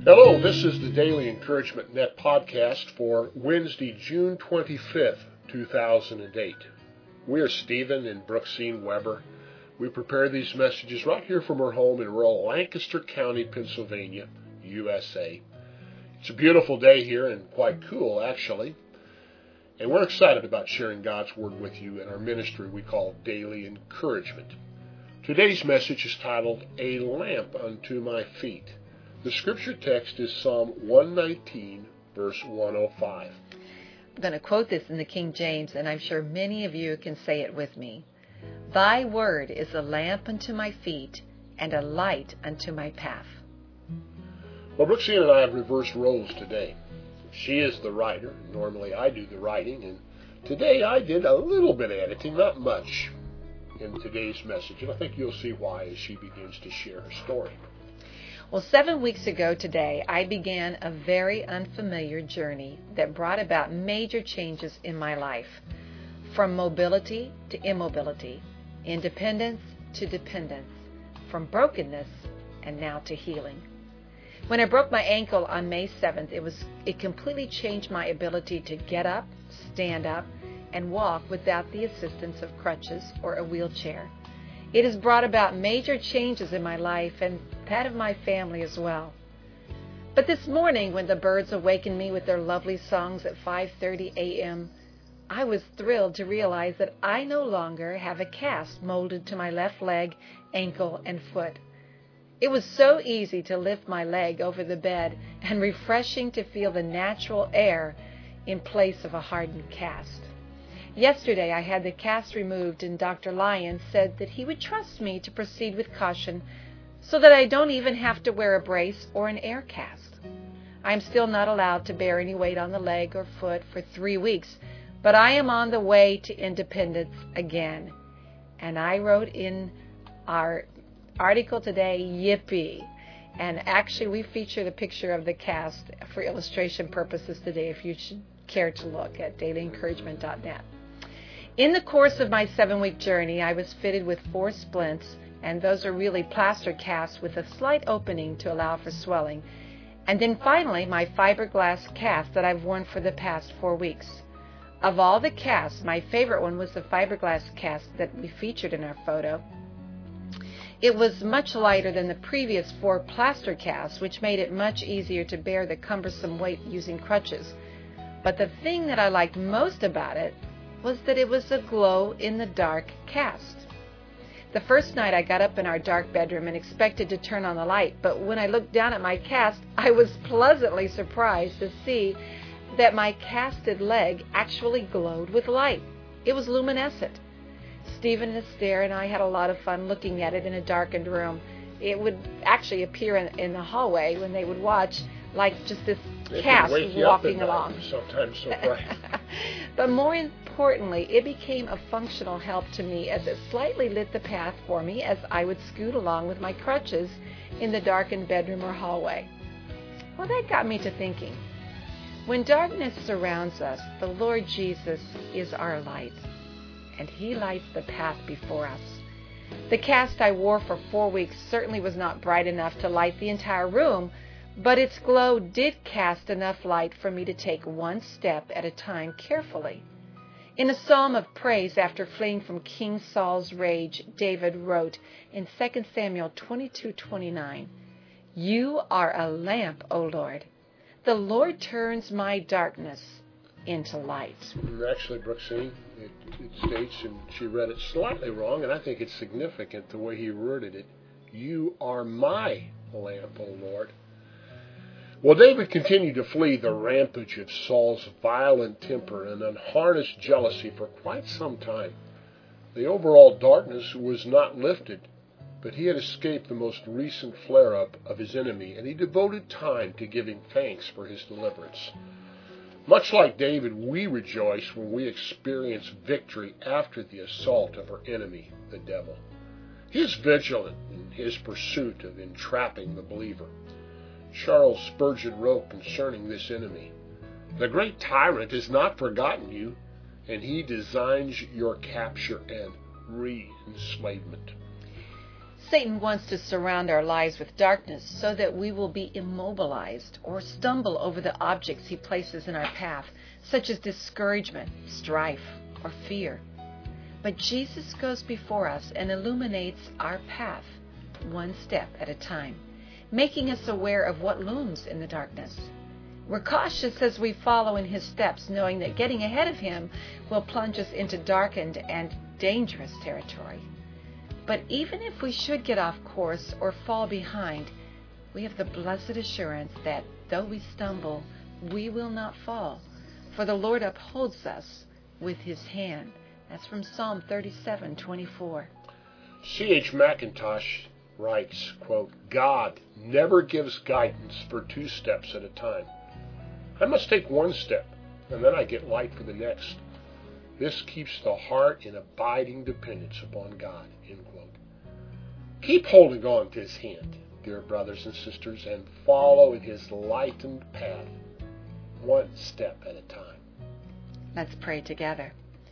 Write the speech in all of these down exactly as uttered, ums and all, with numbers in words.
Hello, this is the Daily Encouragement Net podcast for Wednesday, June twenty-fifth, two thousand eight. We are Stephen and Brooksine Weber. We prepare these messages right here from our home in rural Lancaster County, Pennsylvania, U S A. It's a beautiful day here and quite cool, actually. And we're excited about sharing God's Word with you in our ministry we call Daily Encouragement. Today's message is titled, A Lamp Unto My Feet. The scripture text is Psalm one nineteen, verse one oh five. I'm going to quote this in the King James, and I'm sure many of you can say it with me. Thy word is a lamp unto my feet and a light unto my path. Well, Brooksine and I have reversed roles today. She is the writer. Normally I do the writing, and today I did a little bit of editing, not much, in today's message. And I think you'll see why as she begins to share her story. Well, seven weeks ago today, I began a very unfamiliar journey that brought about major changes in my life. From mobility to immobility, independence to dependence, from brokenness and now to healing. When I broke my ankle on May seventh, it was it completely changed my ability to get up, stand up, and walk without the assistance of crutches or a wheelchair. It has brought about major changes in my life and that of my family as well. But this morning, when the birds awakened me with their lovely songs at five thirty a.m., I was thrilled to realize that I no longer have a cast molded to my left leg, ankle, and foot. It was so easy to lift my leg over the bed and refreshing to feel the natural air in place of a hardened cast. Yesterday I had the cast removed, and Doctor Lyon said that he would trust me to proceed with caution so that I don't even have to wear a brace or an air cast. I am still not allowed to bear any weight on the leg or foot for three weeks, but I am on the way to independence again. And I wrote in our article today, yippee. And actually we feature the picture of the cast for illustration purposes today if you should care to look at daily encouragement dot net. In the course of my seven-week journey, I was fitted with four splints, and those are really plaster casts with a slight opening to allow for swelling. And then finally, my fiberglass cast that I've worn for the past four weeks. Of all the casts, my favorite one was the fiberglass cast that we featured in our photo. It was much lighter than the previous four plaster casts, which made it much easier to bear the cumbersome weight using crutches. But the thing that I liked most about it was that it was a glow-in-the-dark cast. The first night I got up in our dark bedroom and expected to turn on the light, but when I looked down at my cast, I was pleasantly surprised to see that my casted leg actually glowed with light. It was luminescent. Stephen and Esther and I had a lot of fun looking at it in a darkened room. It would actually appear in, in the hallway when they would watch, like just this it cast walking along. Sometimes so bright. But more importantly, it became a functional help to me as it slightly lit the path for me as I would scoot along with my crutches in the darkened bedroom or hallway. Well, that got me to thinking. When darkness surrounds us, the Lord Jesus is our light, and He lights the path before us. The cast I wore for four weeks certainly was not bright enough to light the entire room, but its glow did cast enough light for me to take one step at a time carefully. In a psalm of praise after fleeing from King Saul's rage, David wrote in Second Samuel twenty-two twenty-nine, You are a lamp, O Lord. The Lord turns my darkness into light. Actually, Brooksine, it, it states, and she read it slightly wrong, and I think it's significant the way he worded it. You are my lamp, O Lord. Well, David continued to flee the rampage of Saul's violent temper and unharnessed jealousy for quite some time. The overall darkness was not lifted, but he had escaped the most recent flare-up of his enemy, and he devoted time to giving thanks for his deliverance. Much like David, we rejoice when we experience victory after the assault of our enemy, the devil. He is vigilant in his pursuit of entrapping the believer. Charles Spurgeon wrote concerning this enemy, The great tyrant has not forgotten you, and he designs your capture and re-enslavement. Satan wants to surround our lives with darkness so that we will be immobilized or stumble over the objects he places in our path, such as discouragement, strife, or fear. But Jesus goes before us and illuminates our path one step at a time, making us aware of what looms in the darkness. We're cautious as we follow in his steps, knowing that getting ahead of him will plunge us into darkened and dangerous territory. But even if we should get off course or fall behind, we have the blessed assurance that though we stumble, we will not fall, for the Lord upholds us with his hand. That's from Psalm thirty-seven twenty-four. C H McIntosh writes, quote, God never gives guidance for two steps at a time. I must take one step, and then I get light for the next. This keeps the heart in abiding dependence upon God, end quote. Keep holding on to his hand, dear brothers and sisters, and follow in his lightened path, one step at a time. Let's pray together.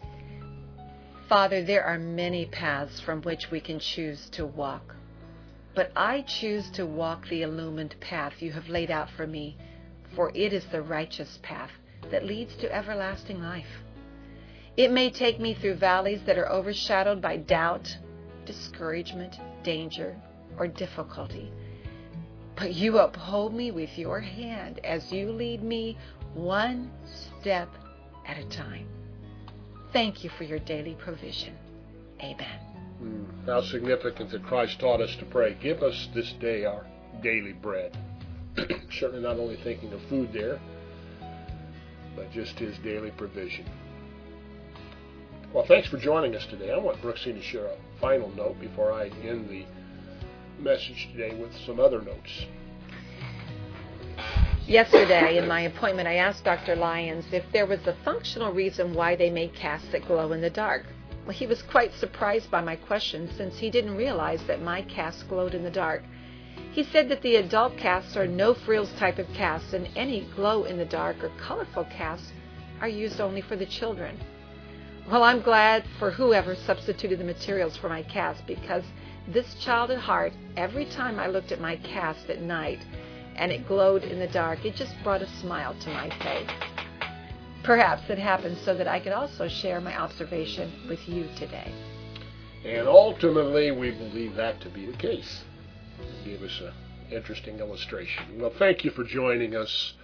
Father, there are many paths from which we can choose to walk, but I choose to walk the illumined path you have laid out for me, for it is the righteous path that leads to everlasting life. It may take me through valleys that are overshadowed by doubt, discouragement, danger, or difficulty, but you uphold me with your hand as you lead me one step at a time. Thank you for your daily provision. Amen. Mm, how significant that Christ taught us to pray, give us this day our daily bread. Certainly not only thinking of food there, but just his daily provision. Well, thanks for joining us today. I want Brooksy to share a final note before I end the message today with some other notes. Yesterday, in my appointment, I asked Doctor Lyons if there was a functional reason why they made casts that glow in the dark. Well, he was quite surprised by my question, since he didn't realize that my casts glowed in the dark. He said that the adult casts are no-frills type of casts, and any glow-in-the-dark or colorful casts are used only for the children. Well, I'm glad for whoever substituted the materials for my cast, because this child at heart, every time I looked at my cast at night and it glowed in the dark, it just brought a smile to my face. Perhaps it happened so that I could also share my observation with you today. And ultimately, we believe that to be the case. It gave us an interesting illustration. Well, thank you for joining us.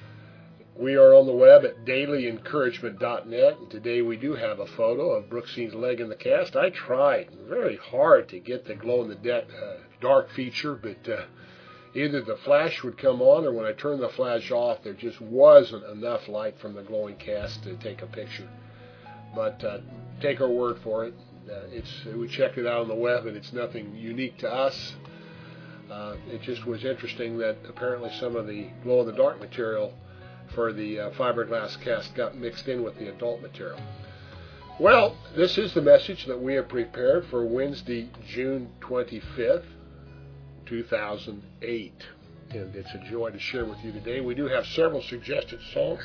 We are on the web at daily encouragement dot net, and today we do have a photo of Brooksy's leg in the cast. I tried very hard to get the glow-in-the-dark uh, feature, but uh, either the flash would come on, or when I turned the flash off, there just wasn't enough light from the glowing cast to take a picture. But uh, take our word for it. Uh, it's we checked it out on the web, and it's nothing unique to us. Uh, it just was interesting that apparently some of the glow-in-the-dark material for the uh, fiberglass cast got mixed in with the adult material. Well, this is the message that we have prepared for Wednesday, June twenty-fifth, two thousand eight. And it's a joy to share with you today. We do have several suggested songs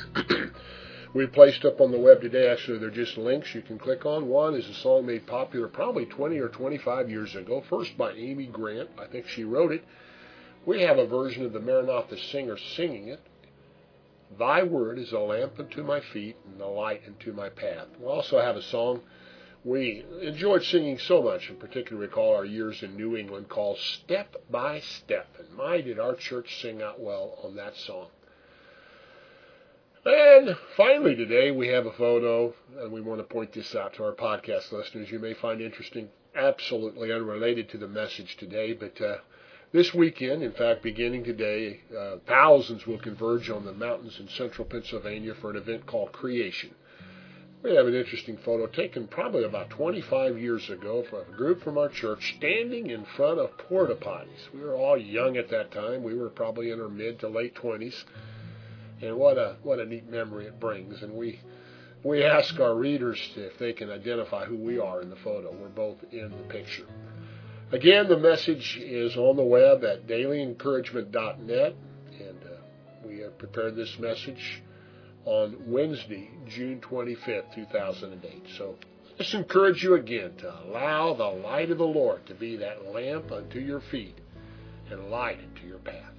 we placed up on the web today. Actually, they're just links you can click on. One is a song made popular probably twenty or twenty-five years ago, first by Amy Grant. I think she wrote it. We have a version of the Maranatha singer singing it. Thy word is a lamp unto my feet and a light unto my path. We also have a song we enjoyed singing so much, and particularly recall our years in New England, called Step by Step. And my, did our church sing out well on that song. And finally today we have a photo, and we want to point this out to our podcast listeners. You may find interesting, absolutely unrelated to the message today, but uh, this weekend, in fact, beginning today, uh, thousands will converge on the mountains in central Pennsylvania for an event called Creation. We have an interesting photo taken probably about twenty-five years ago from a group from our church standing in front of porta potties. We were all young at that time. We were probably in our mid to late twenties. And what a what a neat memory it brings. And we we ask our readers if they can identify who we are in the photo. We're both in the picture. Again, the message is on the web at daily encouragement dot net, and uh, we have prepared this message on Wednesday, June twenty-fifth, two thousand eight. So Let's encourage you again to allow the light of the Lord to be that lamp unto your feet and light into your path.